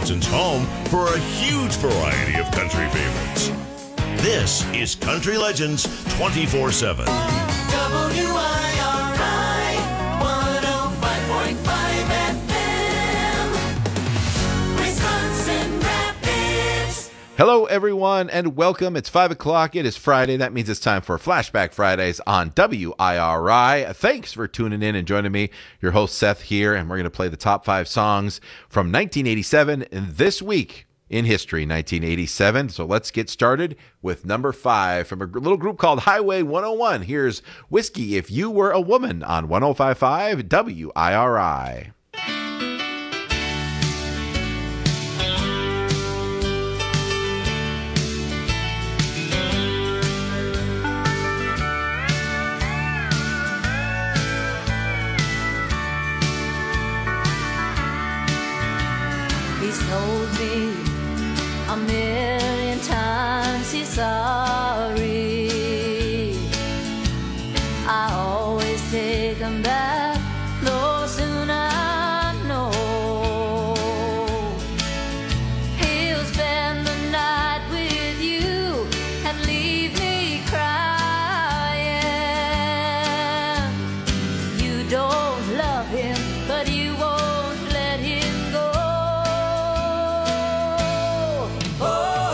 Wisconsin's home for a huge variety of country favorites. This is Country Legends 24/7. WIRI 105.5 FM, Wisconsin Rapids. Hello, everyone, and welcome. It's 5 o'clock. It is Friday. That means it's time for Flashback Fridays on WIRI. Thanks for tuning in and joining me. Your host, Seth, here, and we're going to play the top 5 songs from 1987 and this week in history, 1987. So let's get started with number 5 from a little group called Highway 101. Here's Whiskey If You Were a Woman on 105.5 WIRI. He's told me a million times he's sorry. I always take him back, though soon I know he'll spend the night with you and leave me crying. You don't love him, but you won't let him go. Oh,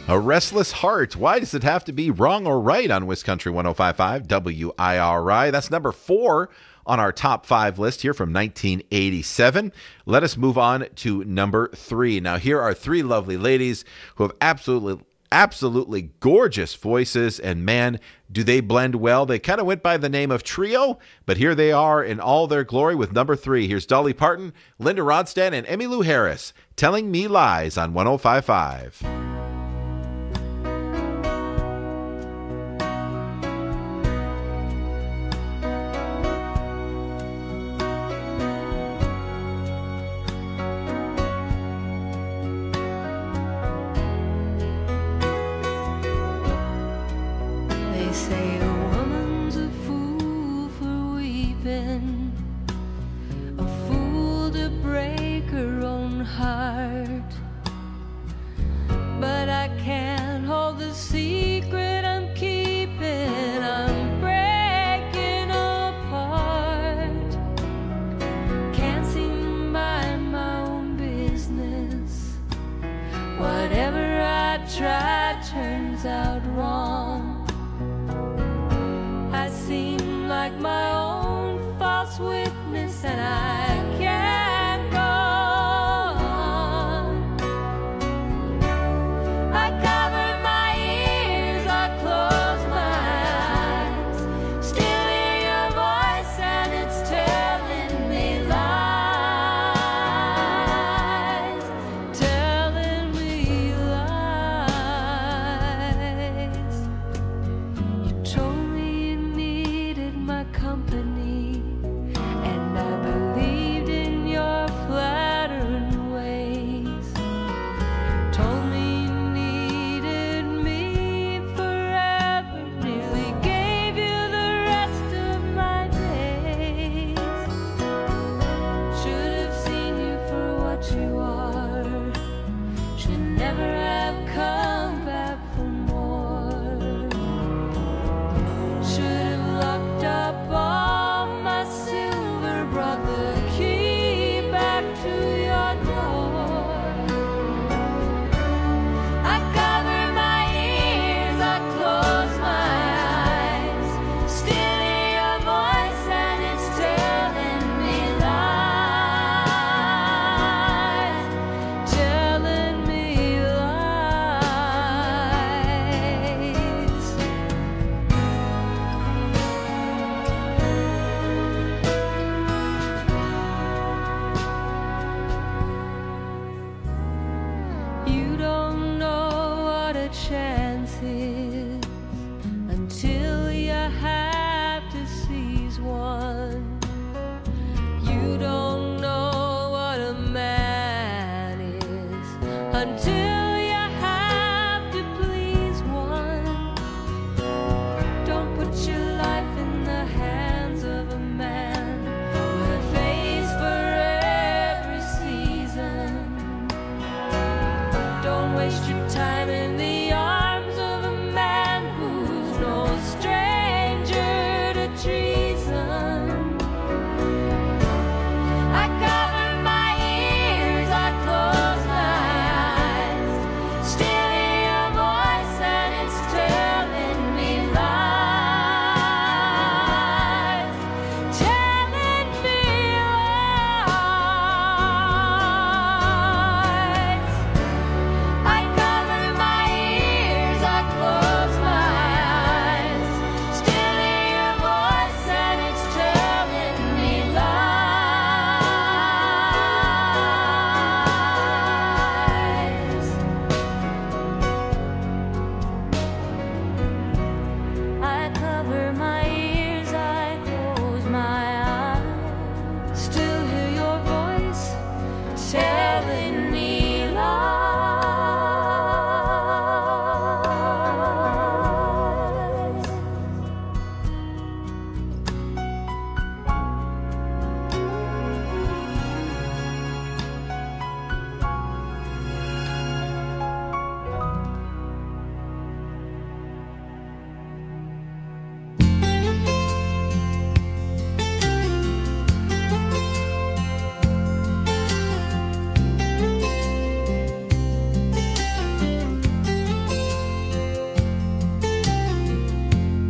A Restless Heart. Why does it have to be wrong or right on Wisconsin 105.5 WIRI? That's number 4 on our top 5 list here from 1987. Let us move on to number 3. Now, here are 3 lovely ladies who have absolutely gorgeous voices, and man, do they blend well. They kind of went by the name of Trio, but here they are in all their glory with number 3. Here's Dolly Parton, Linda Ronstadt, and Emmylou Harris, Telling Me Lies on 105.5. They say a woman's a fool for weeping, a fool to break her own heart. But I can't hold the secret I'm keeping, I'm breaking apart. Can't seem to mind my own business. Whatever I try turns out wrong. I seem like my own false witness, and I can't go on. I cover my ears, I close my eyes, still hear your voice and it's telling me lies, telling me lies. You told me you needed my company, and I believe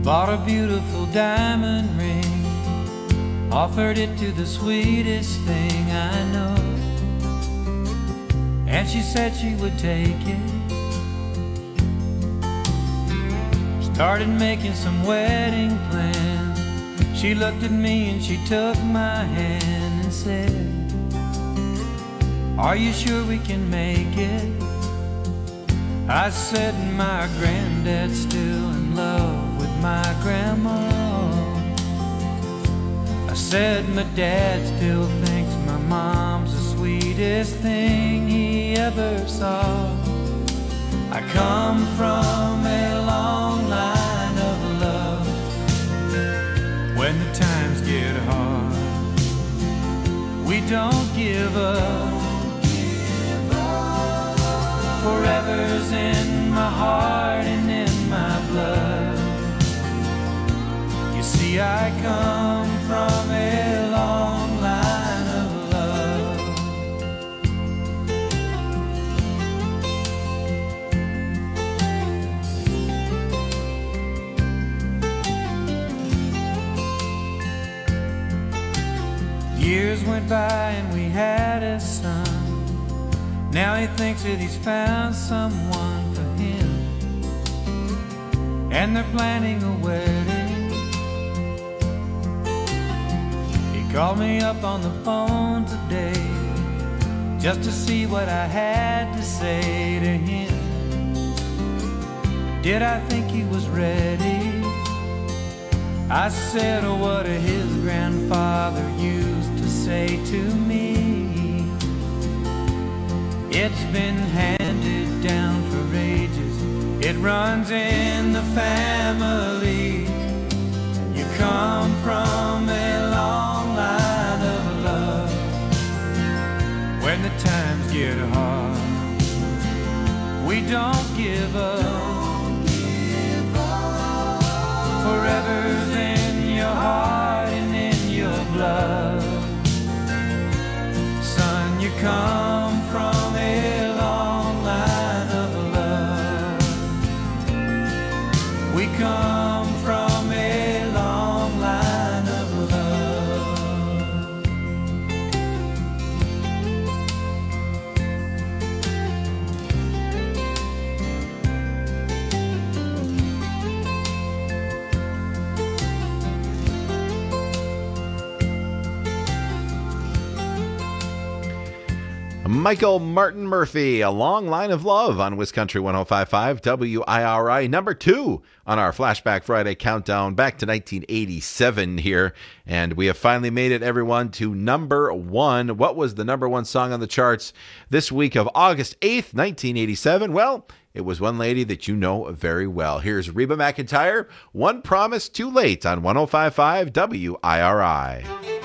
Bought a beautiful diamond ring, offered it to the sweetest thing I know, and she said she would take it. Started making some wedding plans. She looked at me and she took my hand and said, "Are you sure we can make it?" I said, "My granddad's still in love with my grandma." I said, "My dad still thinks my mom's the sweetest thing he ever saw." I come from a long line of love. When the times get hard, we don't give up. Forever's in my heart and in my blood. You see, I come from a long line of love. Years went by and we had a son. Now he thinks that he's found someone for him, and they're planning a wedding. He called me up on the phone today just to see what I had to say to him. Did I think he was ready? I said, "Oh, what his grandfather used to say to me. It's been handed down for ages. It runs in the family. You come from a long line of love. When the times get hard, we don't give up. Forever's in your heart and in your blood. Son, you come from a long line of love. We come from a long line of Michael Martin Murphhy, A Long Line of Love on WisCountry 105.5 WIRI, number 2 on our Flashback Friday countdown back to 1987 here. And we have finally made it, everyone, to number 1. What was the number 1 song on the charts this week of August 8th, 1987? Well, it was one lady that you know very well. Here's Reba McEntire, One Promise Too Late on 105.5 WIRI.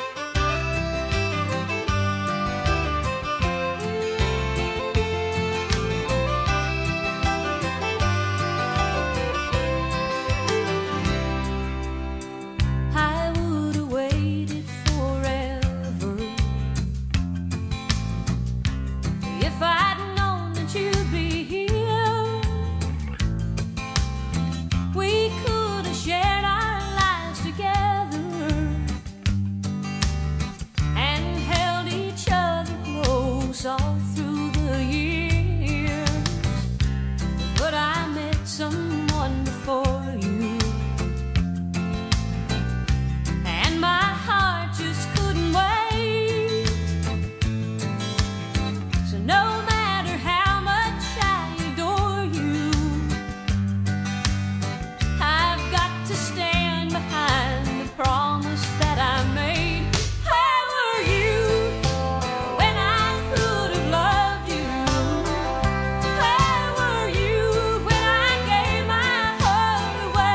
all through the years, but I met someone before you, and my heart just couldn't wait. So no matter how much I adore you, I've got to stand behind the promise that I made. Away.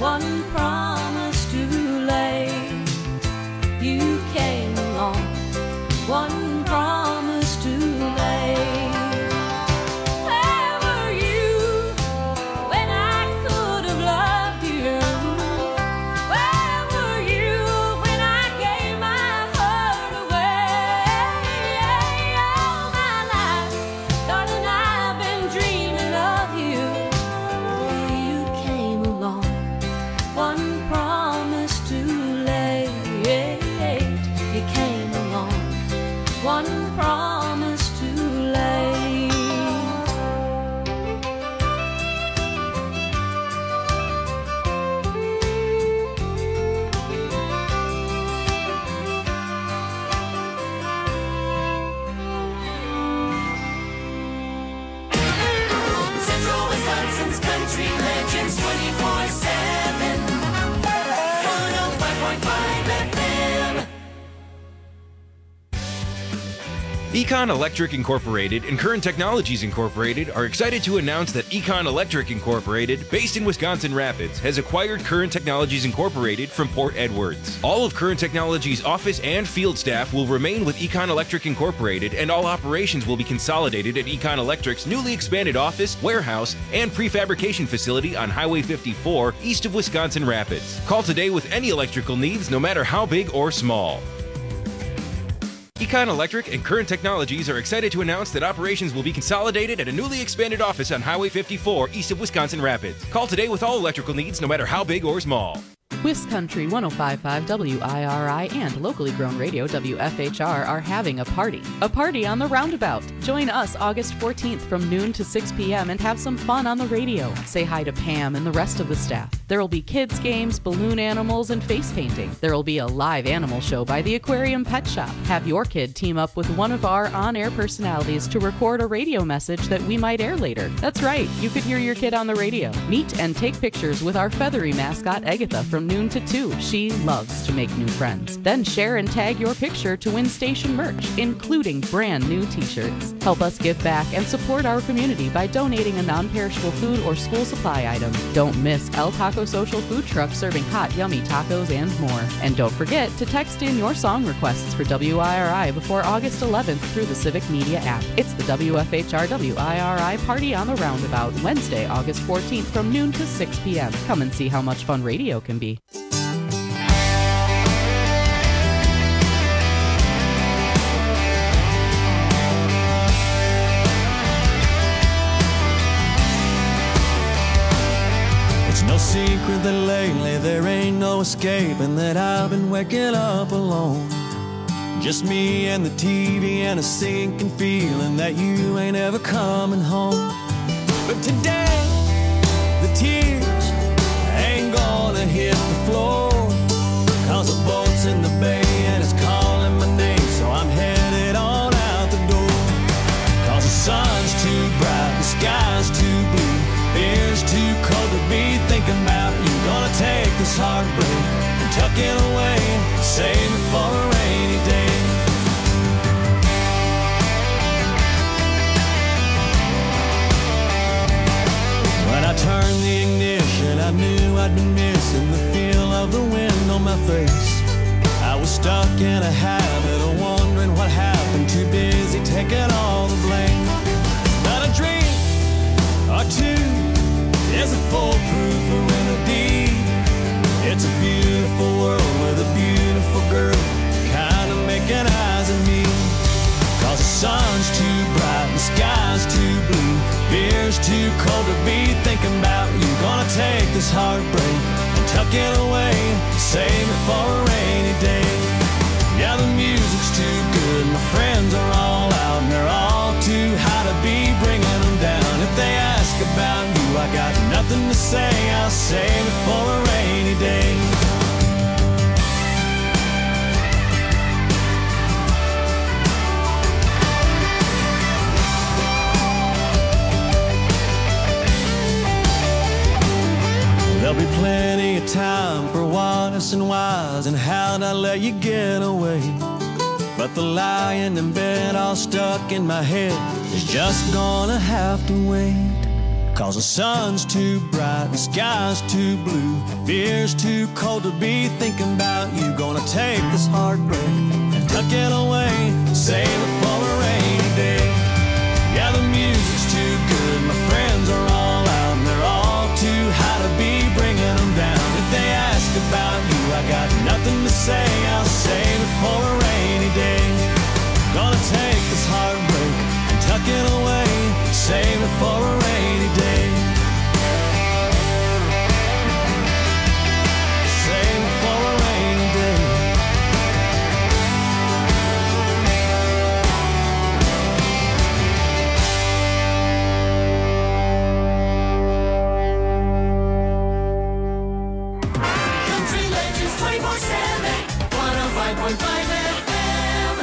one promise too late. You came along, one promise too late. Where were you when I could have loved you? Where were you when I gave my heart away? All my life, darling, I've been dreaming of you. You came along, one promise too late. You came along, one promise too late. Central Wisconsin's Country Legends 24/7. 105.5 FM. Econ Electric Incorporated and Current Technologies Incorporated are excited to announce that Econ Electric Incorporated, based in Wisconsin Rapids, has acquired Current Technologies Incorporated from Port Edwards. All of Current Technologies' office and field staff will remain with Econ Electric Incorporated, and all operations will be consolidated at Econ Electric's newly expanded office, warehouse, and prefabrication facility on Highway 54 east of Wisconsin Rapids. Call today with any electrical needs, no matter how big or small. Econ Electric and Current Technologies are excited to announce that operations will be consolidated at a newly expanded office on Highway 54 east of Wisconsin Rapids. Call today with all electrical needs, no matter how big or small. Wiscountry 105.5 WIRI and locally grown radio WFHR are having a party. A party on the Roundabout. Join us August 14th from noon to 6 p.m. and have some fun on the radio. Say hi to Pam and the rest of the staff. There will be kids' games, balloon animals, and face painting. There will be a live animal show by the Aquarium Pet Shop. Have your kid team up with one of our on-air personalities to record a radio message that we might air later. That's right, you could hear your kid on the radio. Meet and take pictures with our feathery mascot Agatha from noon to 2. She loves to make new friends. Then share and tag your picture to win station merch, including brand new t-shirts. Help us give back and support our community by donating a non-perishable food or school supply item. Don't miss El Taco Social Food Truck serving hot, yummy tacos and more. And don't forget to text in your song requests for WIRI before August 11th through the Civic Media app. It's the WFHR WIRI Party on the Roundabout, Wednesday, August 14th from noon to 6 p.m. Come and see how much fun radio can be. No secret that lately there ain't no escaping that I've been waking up alone. Just me and the TV and a sinking feeling that you ain't ever coming home. But today, the tears ain't gonna hit the floor, 'cause the boat's in the bay and it's calling my name, so I'm headed on out the door. 'Cause the sun's too bright, the sky's too blue, beer's too cold to be thinking about you. Gonna take this heartbreak and tuck it away, save it for a rainy day. When I turned the ignition, I knew I'd been missing the feel of the wind on my face. I was stuck in a habit of wondering what happened, too busy taking all the blame. Not a dream or two is a foolproof remedy. It's a beautiful world with a beautiful girl kind of making eyes at me. 'Cause the sun's too bright, the sky's too blue, beer's too cold to be thinking about you. Gonna take this heartbreak and tuck it away, save it for a rainy day. Yeah, the music's too good, my friends are all out, and they're all too high to be bringing them down. If they ask about you, I got nothing to say, I'll save it for a rainy day. There'll be plenty of time for what ifs and whys and how'd I let you get away. But the lying in bed all stuck in my head is just gonna have to wait. 'Cause the sun's too bright, the sky's too blue, beer's too cold to be thinking about you. Gonna take this heartbreak and tuck it away, save it for a rainy day. Yeah, the music's too good, my friends are all out, and they're all too high to be bringing them down. If they ask about you, I got nothing to say, I'll save it for a rainy day. Gonna take this heartbreak and tuck it away, save it for a rainy day. Save it for a rainy day. Country Legends 24/7, 105.5 FM.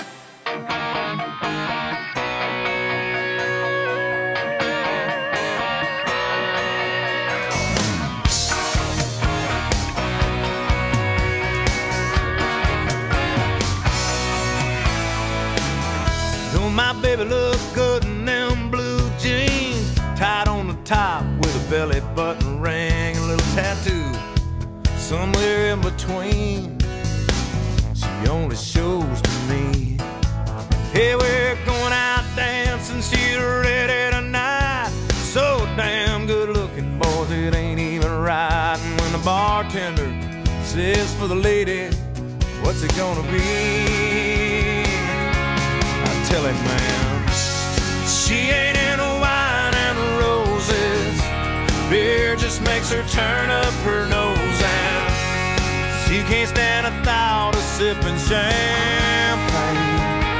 Don't my baby look good in them blue jeans, tied on the top with a belly button ring and a little tattoo somewhere in between. She only shows to me. Hey, we're going out dancing, she's ready tonight. So damn good looking, boys, it ain't even right. And when the bartender says for the lady, what's it gonna be? Tell him, man, she ain't into wine and roses. Beer just makes her turn up her nose, and she can't stand a thought of sipping champagne.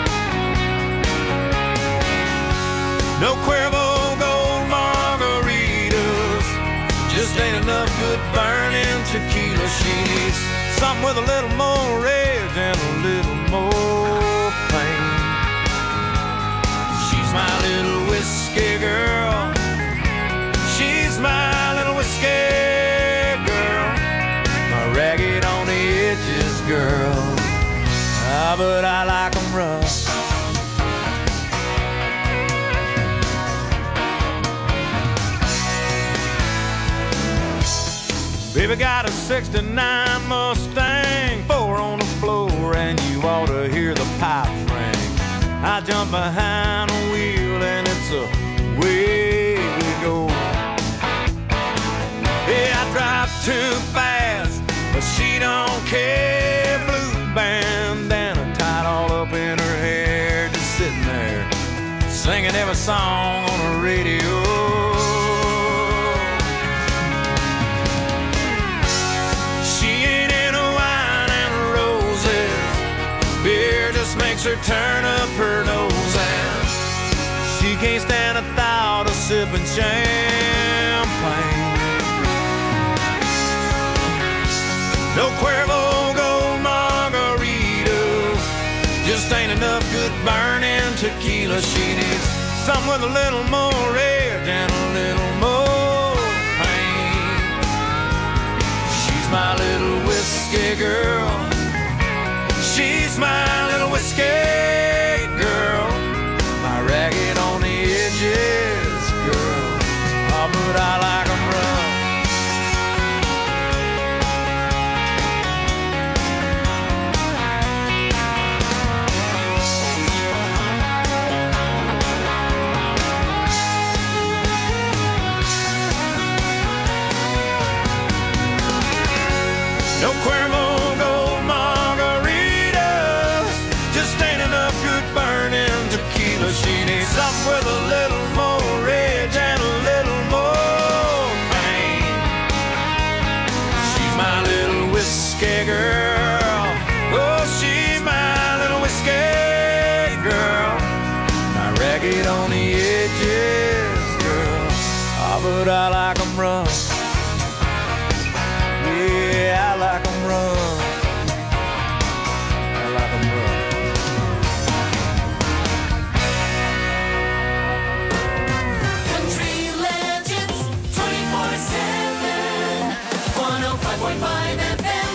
No Cuervo Gold margaritas, just ain't enough good burning tequila. She needs something with a little more rage and a little more pain. She's my little whiskey girl. She's my little whiskey girl. My ragged on the edges girl. Ah, but I like 'em rough. Baby got a 69 Mustang, 4 on the floor, and you ought to hear the pipes ring. I jump behind a wheel and it's away we go. Yeah, I drive too fast, but she don't care. Blue bandana tied all up in her hair, just sitting there singing every song on the radio. She ain't into wine and roses. Beer just makes her turn up her nose, and she can't stand a thought of sipping champagne. No Cuervo Gold margaritas, just ain't enough good burning tequila. She needs something with a little more rage and a little more pain. She's my little whiskey girl. She's my little whiskey girl. My ragged on the edges girl. Oh, but I like 'em rough. No Cuervo Gold margaritas, just ain't enough good burning tequila. She needs something with a little more rage and a little more pain. She's my little whiskey girl. Oh, she's my little whiskey girl. Not ragged on the edges, girl. Oh, but I like 'em rough. Yeah, I like 'em rough. I like 'em rough. Country Legends 24/7, 105.5 FM.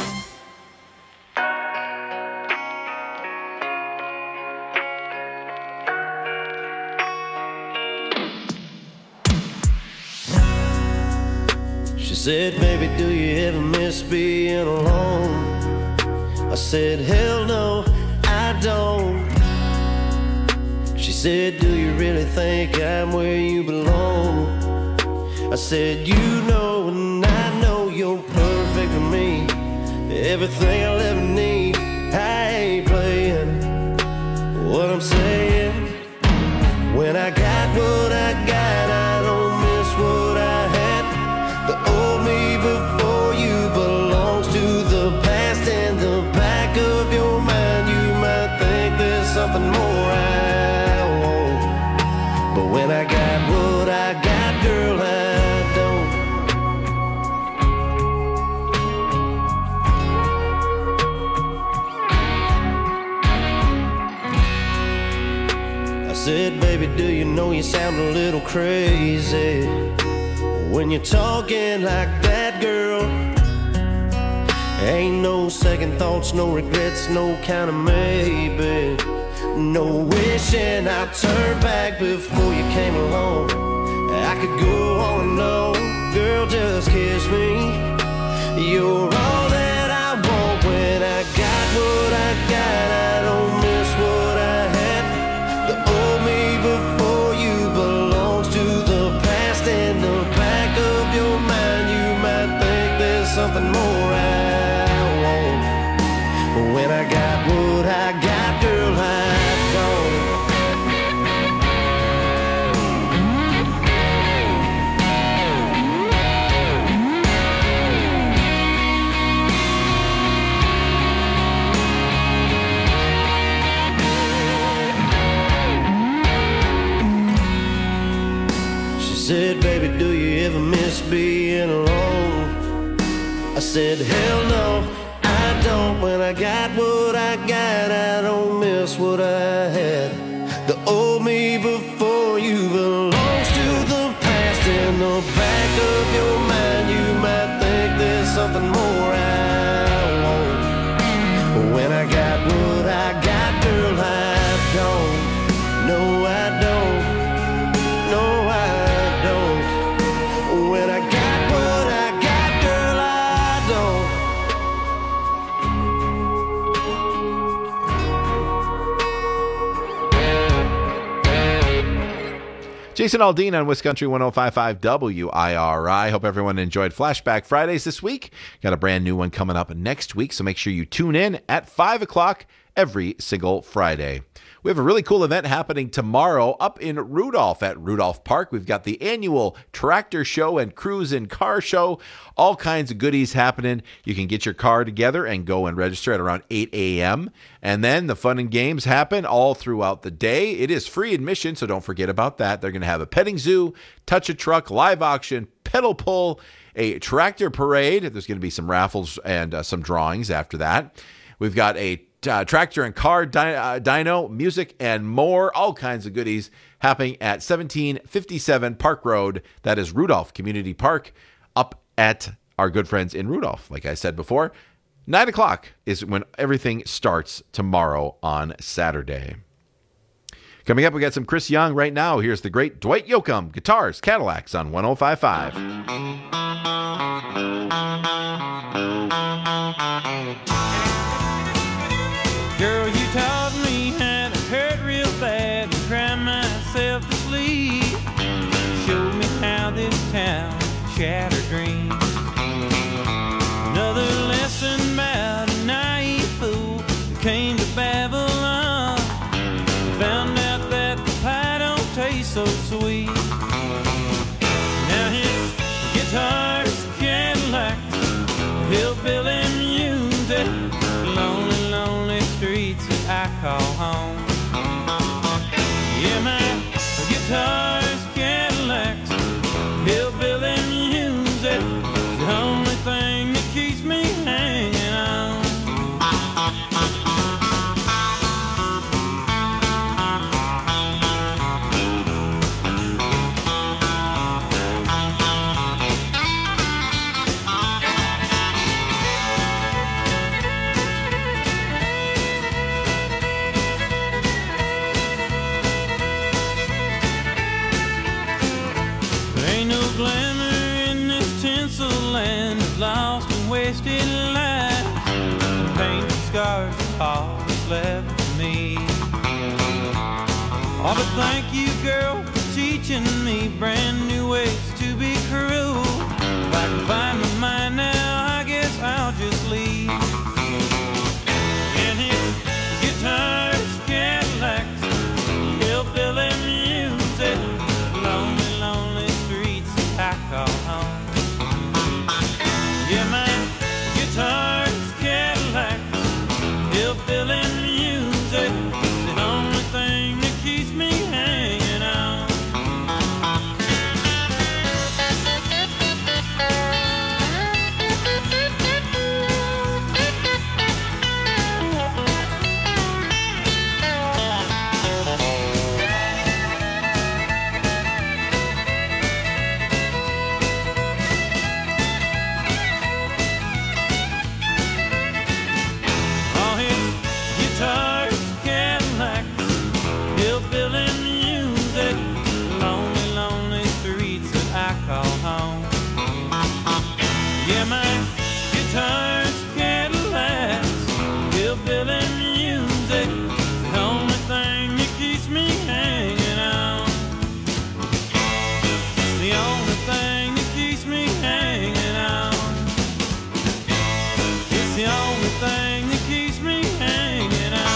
She said, baby, do you ever miss being alone? I said, hell no, I don't. She said, do you really think I'm where you belong? I said, you know and I know you're perfect for me. Everything I'll ever need. I ain't playing what I'm saying. When I got what I got, I don't miss what I had. The old me before you belongs to the past. In the back of your mind, you might think there's something more I want. But when I got what I got, girl, I don't. I said, baby, do you know you sound a little crazy when you're talking like that, girl? Ain't no second thoughts, no regrets, no kind of maybe. No wishing I'd turn back before you came along. I could go on and on, girl, just kiss me. You're all that I want. When I got what I got, I don't miss what I had. The old me before you belongs to the past. In the back of your mind, you might think there's something more I want. But when I got what I got, girl, I don't. She said, baby, do you ever miss being alone? I said, hell no, I don't. When I got what I got, I don't miss what I had. The old me before you belongs to the past. In the back of your mind, you might think there's something more I want. But when I got what I got, girl, I don't. No, I don't. No, I don't. When I got what I got, girl, I don't. Jason Aldean on Wiscountry 105.5 WIRI. Hope everyone enjoyed Flashback Fridays this week. Got a brand new one coming up next week, so make sure you tune in at 5 o'clock every single Friday. We have a really cool event happening tomorrow up in Rudolph at Rudolph Park. We've got the annual tractor show and cruise and car show. All kinds of goodies happening. You can get your car together and go and register at around 8 a.m. And then the fun and games happen all throughout the day. It is free admission, so don't forget about that. They're going to have a petting zoo, touch a truck, live auction, pedal pull, a tractor parade. There's going to be some raffles and some drawings after that. We've got a tractor and car dyno, music, and more. All kinds of goodies happening at 1757 Park Road. That is Rudolph Community Park up at our good friends in Rudolph. Like I said before, 9 o'clock is when everything starts tomorrow on Saturday. Coming up, we got some Chris Young right now. Here's the great Dwight Yoakam, Guitars, Cadillacs on 105.5. Girl, you taught me how to hurt real bad and cry myself to sleep. Showed me how this town shattered dreams. Another lesson about a naive fool who came to Babylon. Found out that the pie don't taste so sweet. Now his guitars, Cadillacs, hillbilly music. land of lost and wasted lives. Painted scars are all that's left of me. Oh, but thank you, girl, for teaching me brand new ways to be cruel. If I can find my mind now, I guess I'll just leave. And his guitars, Cadillacs, hillbilly music, lonely, lonely streets I call home. Yeah, my guitars, Cadillacs, hillbilly music, the only thing that keeps me hanging on. All his guitars, Cadillacs, hillbilly music, lonely, lonely streets that I call home. Yeah, my guitars, Cadillacs, hillbilly music, the only thing that keeps me hanging on. It's the only thing that keeps me hanging on. It's the only thing that keeps me hanging on.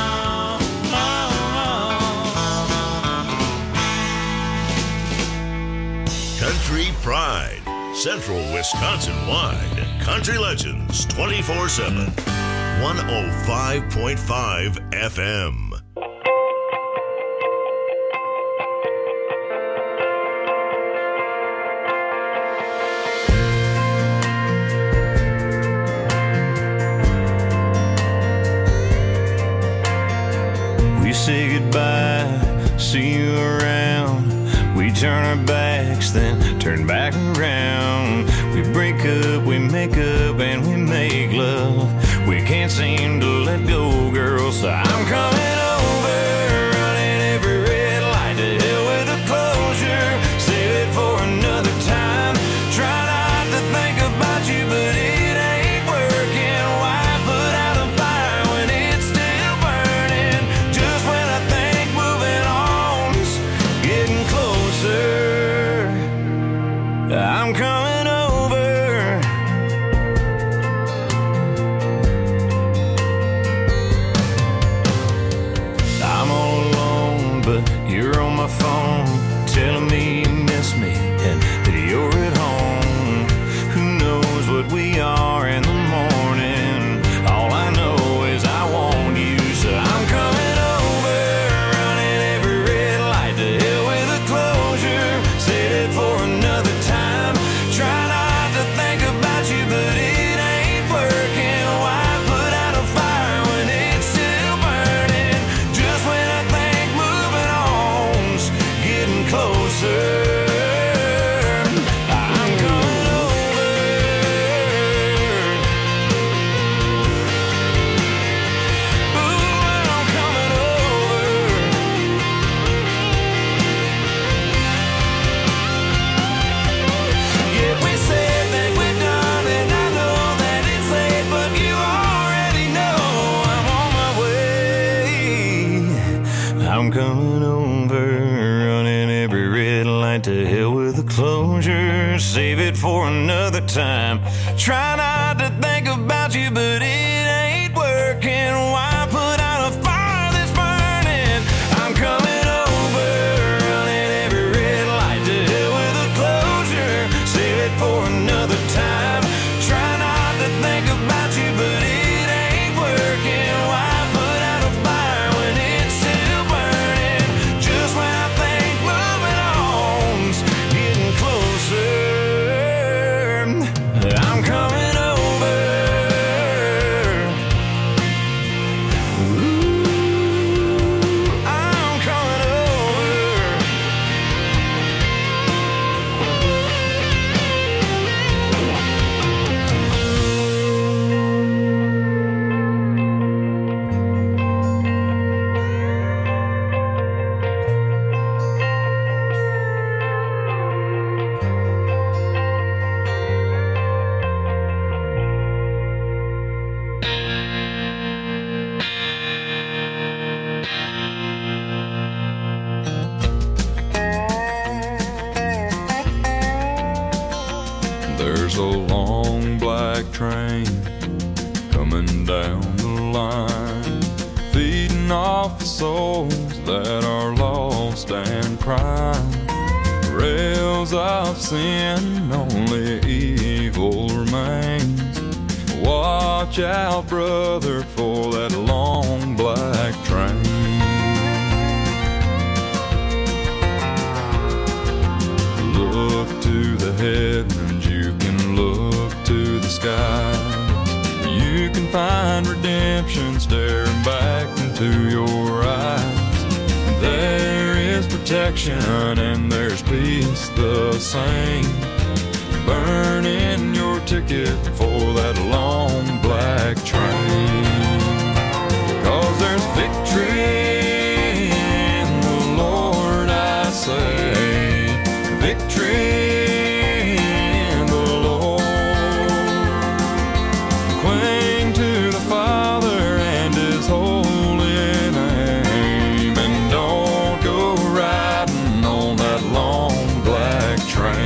Country Pride, Central Wisconsin-wide. Country Legends 24/7. 105.5 FM. We say goodbye, see you around. We turn our backs, then turn back around. We break up, we make up, and we make love. We can't seem to let go, girl, so I'm coming over, running every red light to hell with the closure. Save it for another time. Try not to think about you, but it ain't working. Why put out a fire when it's still burning? Just when I think moving on's getting closer, I'm coming over. I'm all alone, but you're on my phone, telling me you miss me and that you're at home. Who knows what we are in the morning? All I know is I want you, so I'm coming over, running every red light to hell with a closure. Say it for another time. Try not to think about you, but it ain't working. Why put out a fire when it's still burning? Just when I think moving on's getting closer, I'm coming over. Ooh, I'm coming over. Yeah, we said that we're done, and I know that it's late, but you already know I'm on my way. I'm coming over, running every red light to hell with a closure. Save it for another time. Try not to think about you, but it ain't working. Why put out a fire that's burning? I'm coming over, running every red light to hell with a closure. Save it for another time. Try not to think about you, but it ain't working. Why put out a fire when it's still burning? Just when I think moving on's getting closer, I'm coming over. There's a long black train coming down the line, feeding off the souls that are lost and crying. Rails of sin, only evil remains. Watch out, brother, for that long black train. Look to the heavens, you can look to the skies. You can find redemption staring back into your eyes. There is protection and there's peace the same. Burn in your ticket for that long black train. 'Cause there's victory in the Lord, I say. Victory in the Lord. Cling to the Father and His holy name, and don't go riding on that long black train.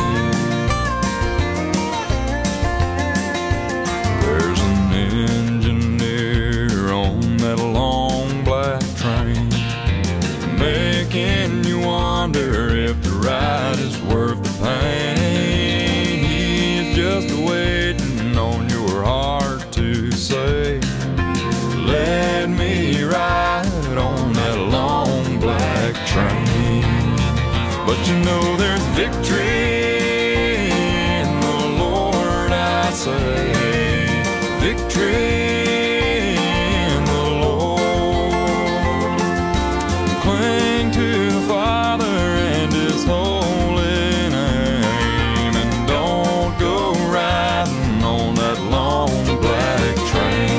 There's an engineer on that long black train, making you wonder if the ride is worth the pain. He's just waiting on your heart to say, let me ride on that long black train. But you know there's victory in the Lord, I say. Victory in the Lord. Cling to the Father and His holy name, and don't go riding on that long black train.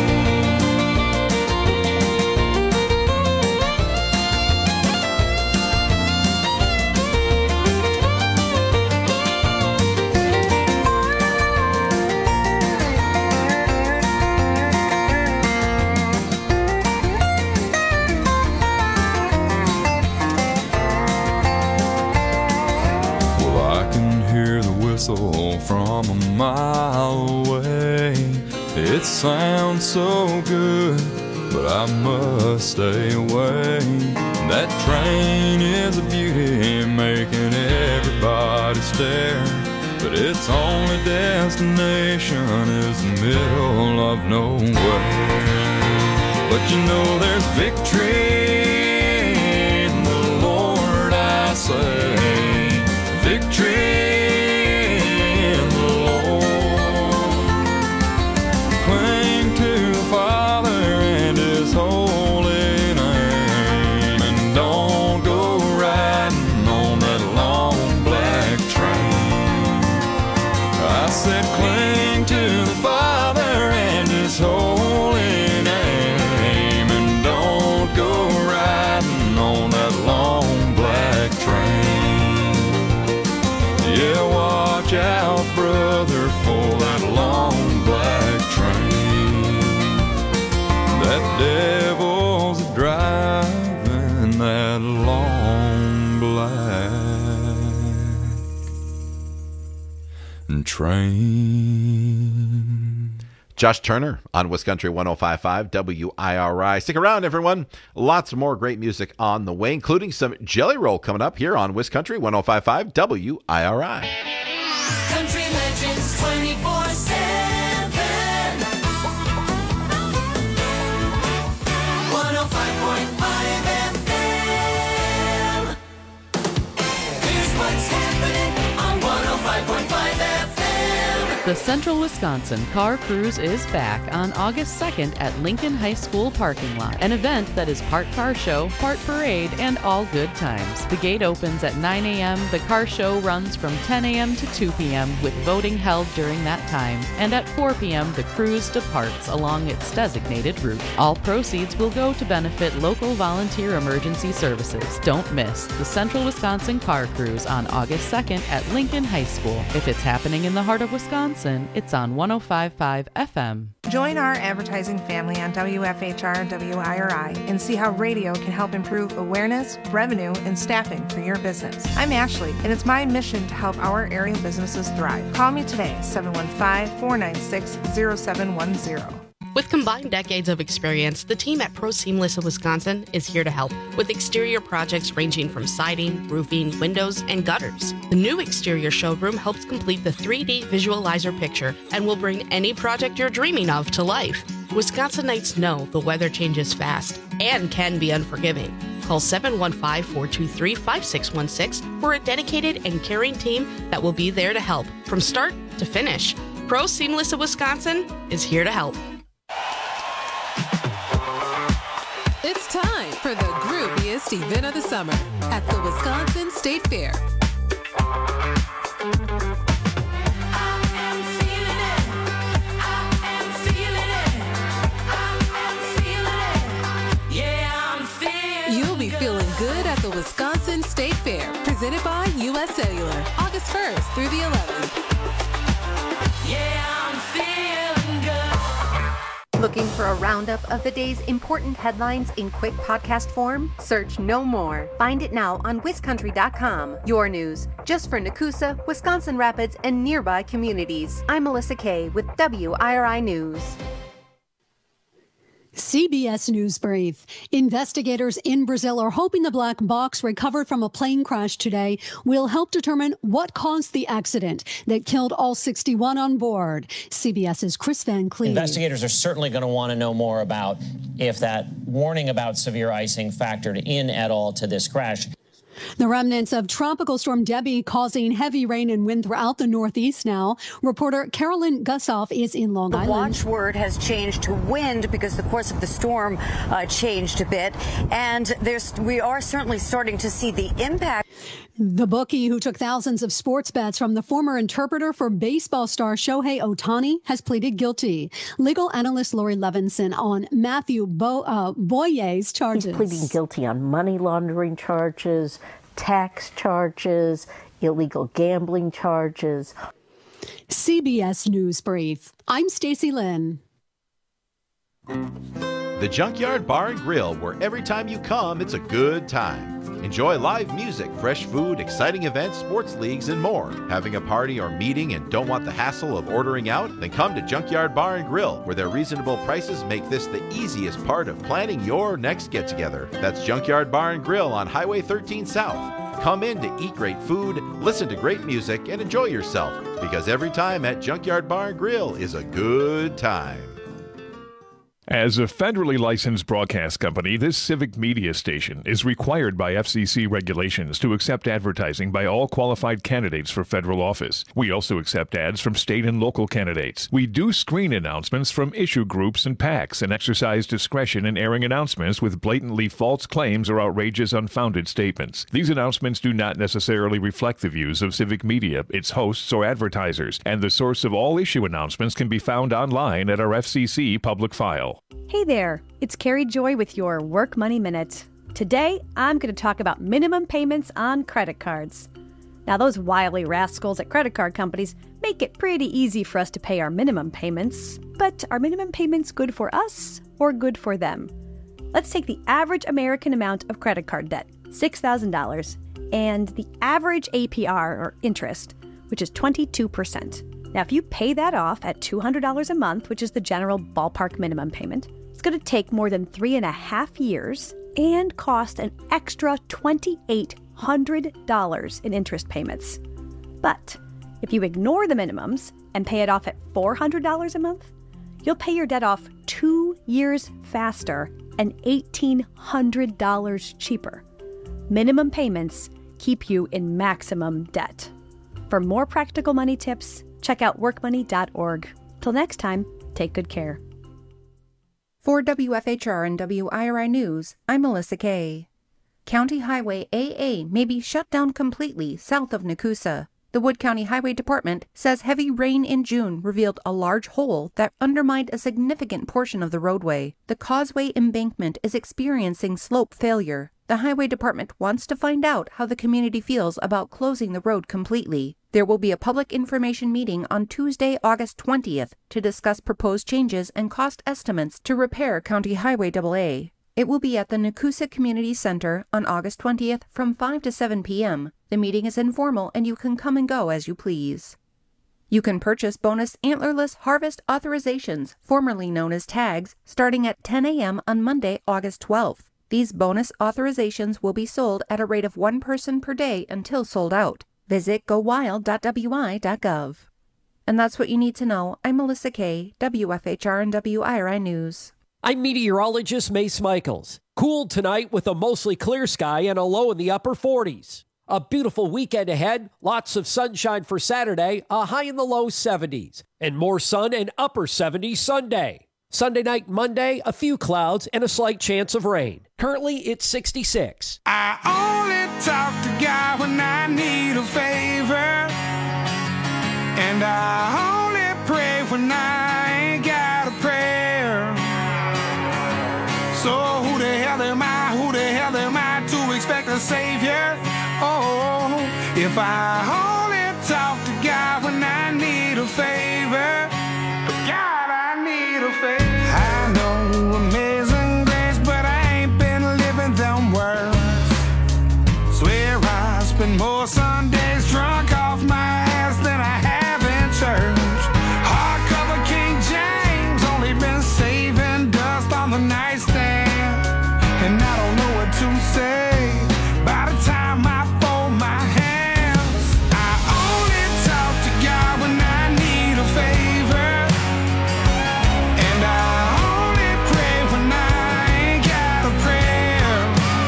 Well, I can hear the whistle from a mile away. It sounds so good, but I must stay away. That train is a beauty, making everybody stare. But its only destination is the middle of nowhere. But you know there's victory in the Lord, I say. Victory in the Lord. Cling to the Father and His holy name, and don't go riding on that long black train. I said cling to the Father and His holy name, and don't go riding on that long black train. Yeah, watch out, brother, for that long black train. That devil's driving that long black train. Josh Turner on Wiscountry 105.5 WIRI. Stick around, everyone. Lots more great music on the way, including some Jelly Roll coming up here on Wiscountry 105.5 WIRI. Country Legends 24/7. 105.5 FM. Here's what's happening on 105.5 FM. The Central Wisconsin Car Cruise is back on August 2nd at Lincoln High School parking lot. An event that is part car show, part parade, and all good times. The gate opens at 9 a.m. The car show runs from 10 a.m. to 2 p.m. with voting held during that time. And at 4 p.m. the cruise departs along its designated route. All proceeds will go to benefit local volunteer emergency services. Don't miss the Central Wisconsin Car Cruise on August 2nd at Lincoln High School. If it's happening in the heart of Wisconsin, it's on 105.5 FM. Join our advertising family on WFHR and WIRI and see how radio can help improve awareness, revenue, and staffing for your business. I'm Ashley, and it's my mission to help our area businesses thrive. Call me today, 715-496-0710. With combined decades of experience, the team at Pro Seamless of Wisconsin is here to help with exterior projects ranging from siding, roofing, windows, and gutters. The new exterior showroom helps complete the 3D visualizer picture and will bring any project you're dreaming of to life. Wisconsinites know the weather changes fast and can be unforgiving. Call 715-423-5616 for a dedicated and caring team that will be there to help from start to finish. Pro Seamless of Wisconsin is here to help. It's time for the grooviest event of the summer at the Wisconsin State Fair. You'll be feeling good at the Wisconsin State Fair, presented by U.S. Cellular, August 1st through the 11th. Looking for a roundup of the day's important headlines in quick podcast form? Search no more. Find it now on WisCountry.com. Your news, just for Nakusa, Wisconsin Rapids, and nearby communities. I'm Melissa Kay with WIRI News. CBS News Brief. Investigators in Brazil are hoping the black box recovered from a plane crash today will help determine what caused the accident that killed all 61 on board. CBS's Chris Van Cleve. Investigators are certainly going to want to know more about if that warning about severe icing factored in at all to this crash. The remnants of Tropical Storm Debbie causing heavy rain and wind throughout the Northeast now. Reporter Carolyn Gussoff is in Long Island. The watchword has changed to wind because the course of the storm changed a bit. And we are certainly starting to see the impact. The bookie who took thousands of sports bets from the former interpreter for baseball star Shohei Ohtani has pleaded guilty. Legal analyst Lori Levinson on Matthew Boyer's charges. He's pleading guilty on money laundering charges, tax charges, illegal gambling charges. CBS News Brief. I'm Stacey Lynn. The Junkyard Bar and Grill, where every time you come, it's a good time. Enjoy live music, fresh food, exciting events, sports leagues, and more. Having a party or meeting and don't want the hassle of ordering out? Then come to Junkyard Bar and Grill, where their reasonable prices make this the easiest part of planning your next get-together. That's Junkyard Bar and Grill on Highway 13 South. Come in to eat great food, listen to great music, and enjoy yourself, because every time at Junkyard Bar and Grill is a good time. As a federally licensed broadcast company, this civic media station is required by FCC regulations to accept advertising by all qualified candidates for federal office. We also accept ads from state and local candidates. We do screen announcements from issue groups and PACs and exercise discretion in airing announcements with blatantly false claims or outrageous, unfounded statements. These announcements do not necessarily reflect the views of civic media, its hosts, or advertisers, and the source of all issue announcements can be found online at our FCC public file. Hey there, it's Carrie Joy with your Work Money Minute. Today, I'm going to talk about minimum payments on credit cards. Now, those wily rascals at credit card companies make it pretty easy for us to pay our minimum payments. But are minimum payments good for us or good for them? Let's take the average American amount of credit card debt, $6,000, and the average APR, or interest, which is 22%. Now, if you pay that off at $200 a month, which is the general ballpark minimum payment, it's going to take more than 3.5 years and cost an extra $2,800 in interest payments. But if you ignore the minimums and pay it off at $400 a month, you'll pay your debt off 2 years faster and $1,800 cheaper. Minimum payments keep you in maximum debt. For more practical money tips, check out workmoney.org. Till next time, take good care. For WFHR and WIRI News, I'm Melissa Kay. County Highway AA may be shut down completely south of Nakusa. The Wood County Highway Department says heavy rain in June revealed a large hole that undermined a significant portion of the roadway. The causeway embankment is experiencing slope failure. The Highway Department wants to find out how the community feels about closing the road completely. There will be a public information meeting on Tuesday, August 20th to discuss proposed changes and cost estimates to repair County Highway AA. It will be at the Nakusa Community Center on August 20th from 5 to 7 p.m. The meeting is informal and you can come and go as you please. You can purchase bonus antlerless harvest authorizations, formerly known as tags, starting at 10 a.m. on Monday, August 12th. These bonus authorizations will be sold at a rate of one person per day until sold out. Visit gowild.wi.gov. And that's what you need to know. I'm Melissa Kay, WFHR and WIRI News. I'm meteorologist Mace Michaels. Cool tonight with a mostly clear sky and a low in the upper 40s. A beautiful weekend ahead, lots of sunshine for Saturday, a high in the low 70s, and more sun and upper 70s Sunday. Sunday night, Monday, a few clouds and a slight chance of rain. Currently, it's 66. I only talk to God when I need a favor, and I only pray when I ain't got a prayer. So who the hell am I to expect a savior? Oh, if I only talk to God when I need a favor, God, I need a favor. I know amazing grace, but I ain't been living them words. Swear I spend more Sundays drunk off my ass than I have in church. Hardcover King James, only been saving dust on the nightstand, and I don't know what to say. By the time I fold my hands, I only talk to God when I need a favor, and I only pray when I ain't got a prayer.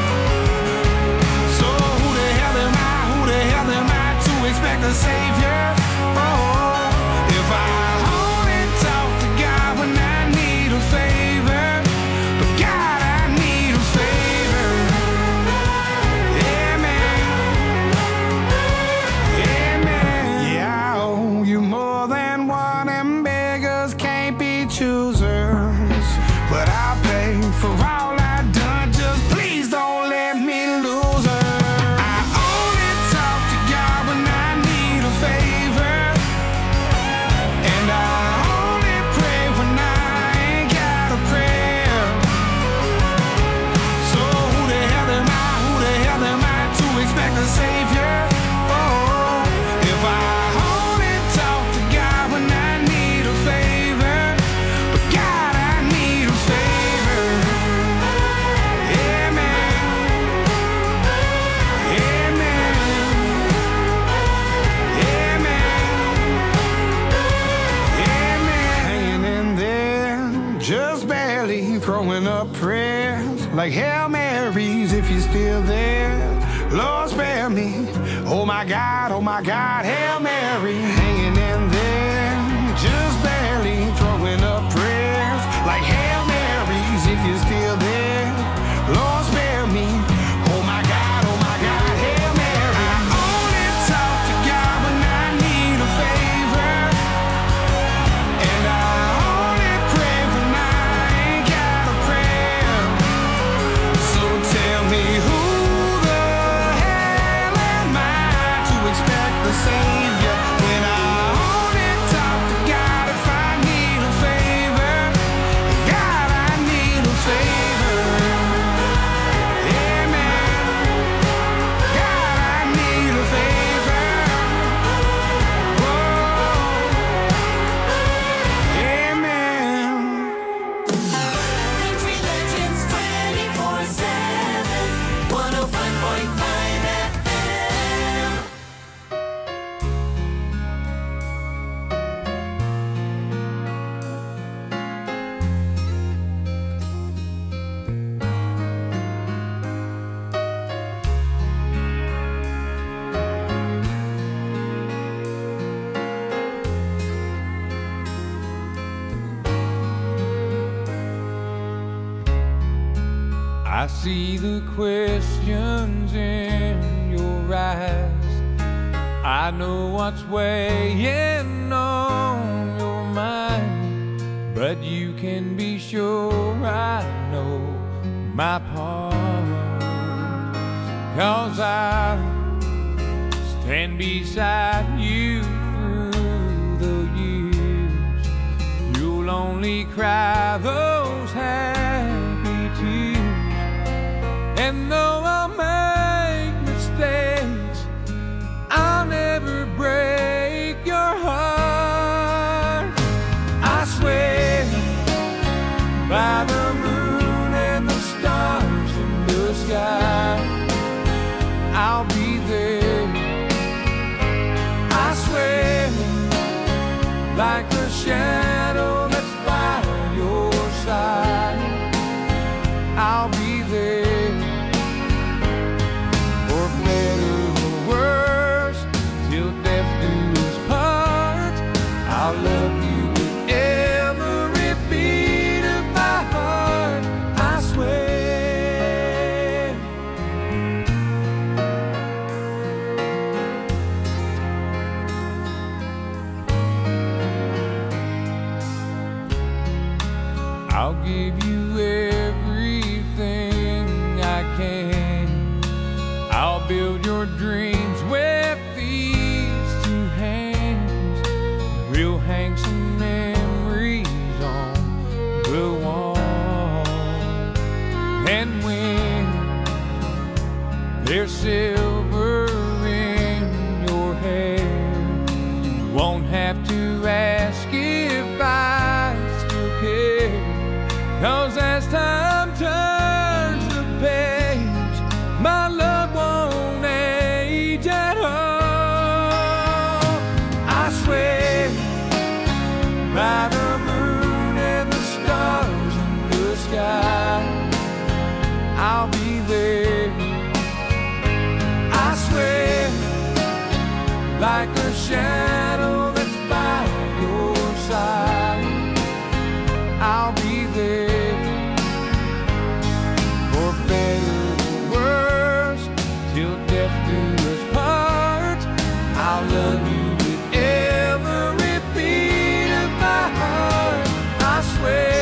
So who the hell am I to expect a savior? Oh, if I only talk to God when I need a favor, but God, I need a favor. Yeah, I owe you more than one, and beggars can't be choosers. But I'll pay for all I've done, just please don't let me lose her. I only talk to God when I need a favor, and I only pray when I ain't got a prayer. So who the hell am I to expect a savior? Oh, if I only talk to God when I need a favor, but God, I need a favor. Amen. Amen. Amen. Hanging in there, just barely throwing up prayers like Hail Marys if you're still there. Lord, spare me. Oh my God, Hail Mary. Hanging in there, just barely throwing up prayers like Hail Marys if you're still there. Lord, spare me. Oh my God, Hail Mary. I only talk to God when I need a favor, and I only pray when I ain't got a prayer. So tell me who the hell am I to expect the savior when I only talk to God if I need a favor? God, I need a favor. Amen. God, I need a favor. Whoa. Amen. Country Legends 24/7, 105.5 FM. I see the questions in your eyes. I know what's weighing on your mind, but you can be sure I know my part. 'Cause I stand beside you only cry those happy tears. And though I'll make mistakes, I'll never break your heart. I swear by the moon and the stars in the sky, I'll be there. I swear, like a shadow that's by your side, I'll be there. For better or worse, till death do us part, I'll love you with every beat of my heart. I swear. I'll give you everything I can. I'll build your dreams with these two hands. We'll hang some memories on the wall. And when there's silver in your hair, you won't have to ask if I still care. 'Cause as time turns the page, my love won't age at all. I swear by the moon and the stars in the sky, I'll be there. I swear, like a shadow that's by your side, I'll be there. For better or worse, till death do us part, I'll love you with every beat of my heart. I swear.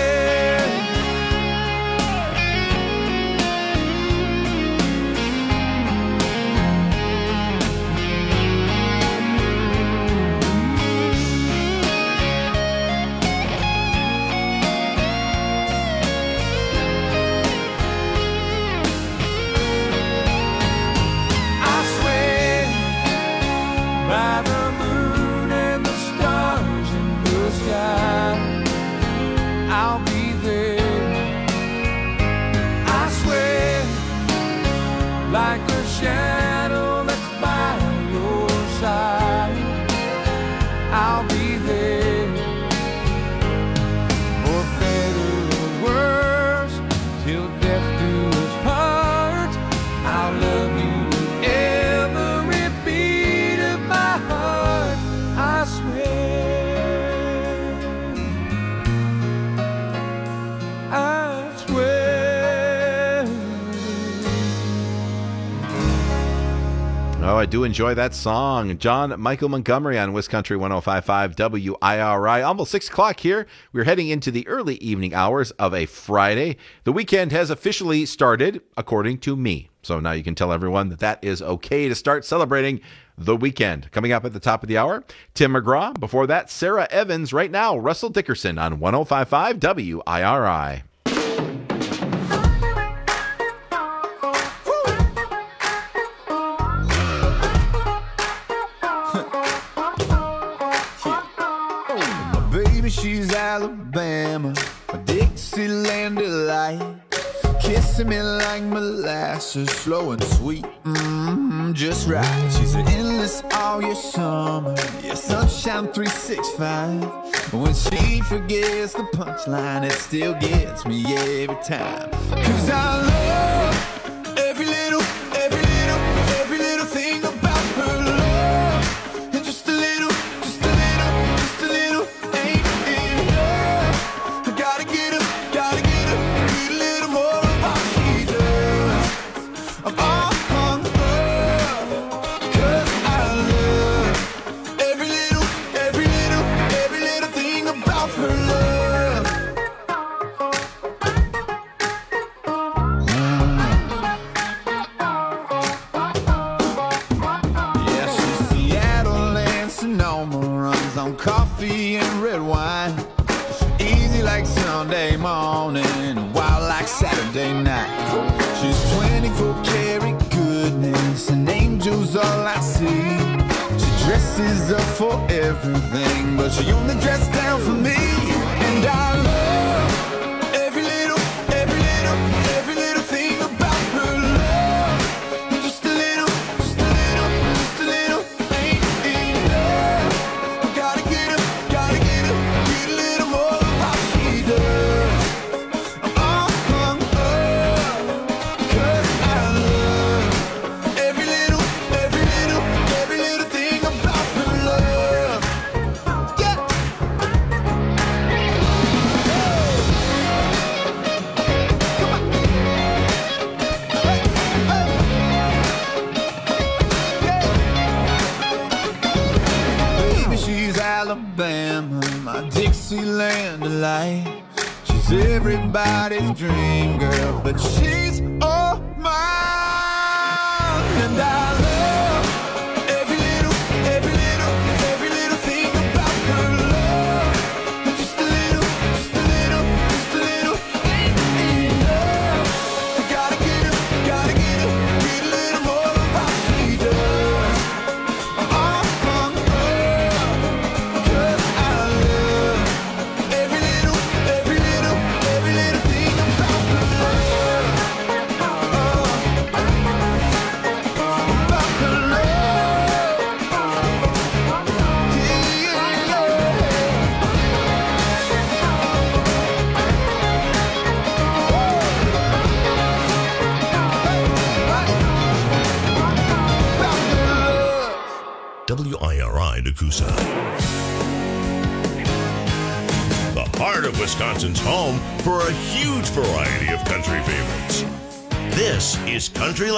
By the moon and the stars in the sky, I'll be there. I swear, like a shadow that's by your side, I'll be there. For better or worse, till death do us part, I'll love you with every beat of my heart. I swear, I swear. Oh, I do enjoy that song. John Michael Montgomery on WisCountry 105.5 WIRI. Almost 6 o'clock here. We're heading into the early evening hours of a Friday. The weekend has officially started, according to me. So now you can tell everyone that that is okay to start celebrating the weekend. Coming up at the top of the hour, Tim McGraw. Before that, Sarah Evans. Right now, Russell Dickerson on 105.5 WIRI. My baby, she's Alabama, a Dixieland delight. Kissing me like molasses, slow and sweet, just right. She's an endless all year summer, yeah, sunshine 365. When she forgets the punchline, it still gets me every time. 'Cause I love every little thing about her love. And just a little ain't enough. I gotta get her, need a little more of what she does. I'm all hung up, 'cause I love every little thing about her love. Yeah, she's Seattle and Sonoma, runs on coffee and red wine. Easy Sunday morning, wild like Saturday night. She's 24 karat goodness, and angels all I see. She dresses up for everything, but she only dressed down for me. And I love every little thing about her love. Just a little, ain't enough. Gotta get a little more of how she does. Cause I love every little thing about her love. Yeah. Baby, she's Alabama, my Dixieland delight. She's everybody's dream girl, but she's all mine. And I love every little thing about her love. Just a little, ain't enough. Gotta get a little more of how she does. Cause I love every little thing about her love. About her love. WIRI Nakusa. The heart of Wisconsin's home for a huge variety of country favorites. This is Country